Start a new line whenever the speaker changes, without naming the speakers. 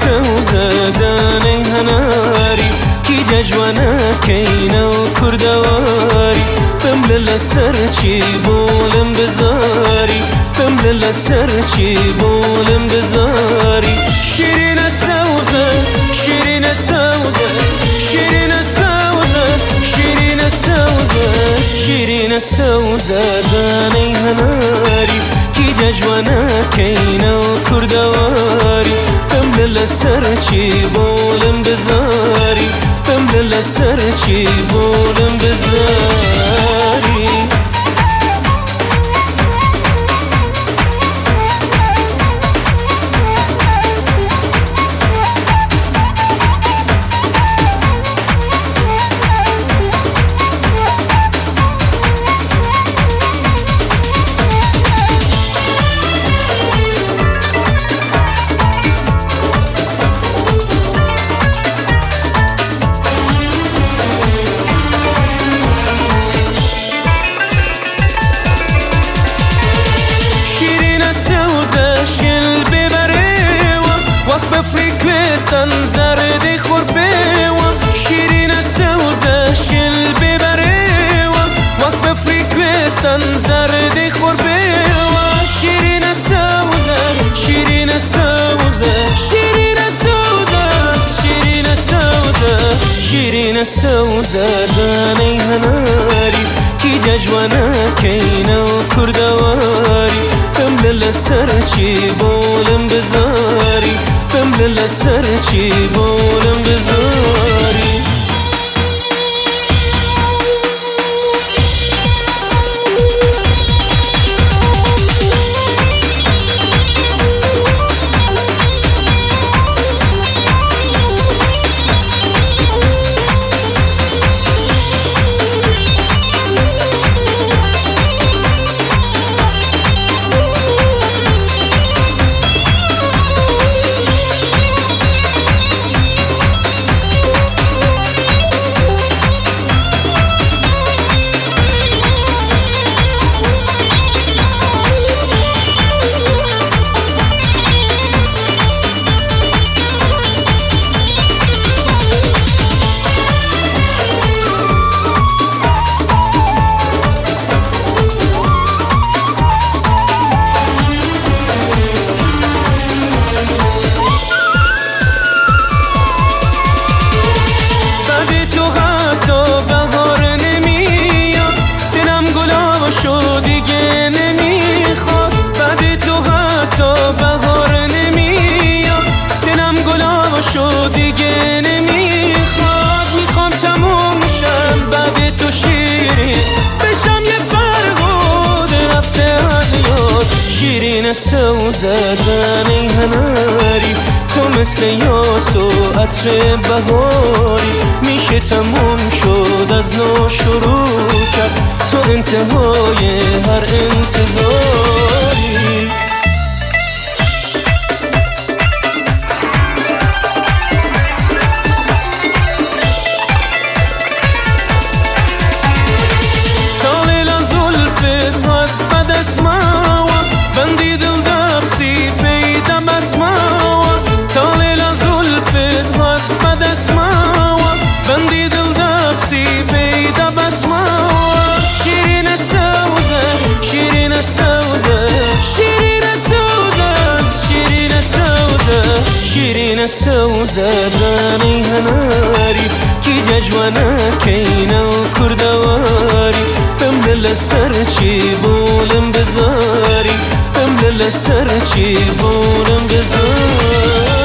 سوزداني هناري كي ججوانا كينا وكردواري بملل السرچي بولم بزاري بملل السرچي بولم بزاري شيرين السوزة شيرين السوزة شيرين السوزة شيرين السوزة شيرين السوزة داني هناري كي ججوانا كينا وكردواري بملل السرچي بولم بزاري بملل السرچي بولم بزاري بفريكوستان زردي خربيوة شيرين السوزة شل ببريوة وقت بفريكوستان زردي خربيوة شيرين السوزة شيرين السوزة شيرين السوزة شيرين السوزة شيرين السوزة داني هناري كي ججوانا كينا وكردواري بملل السرچي بولم بزاري بملل السرچي بولم بزاري شيرين السوزة داني هناري تو مثل یاسو عطر بهاری میشه تموم شد از نو شروع کرد تو انتهای هر انتظاری بندی دل دبسی پیدا بسماوا تالیلا زلفت هات بدسماوا بندی دل دبسی پیدا بسماوا شیرین السوزة شیرین السوزة شیرین السوزة شیرین السوزة شیرین السوزة داني هناري كي ججوانا كينا وكردواري بملل السرچي بولم بزاري بملل السرچي بولم بزاري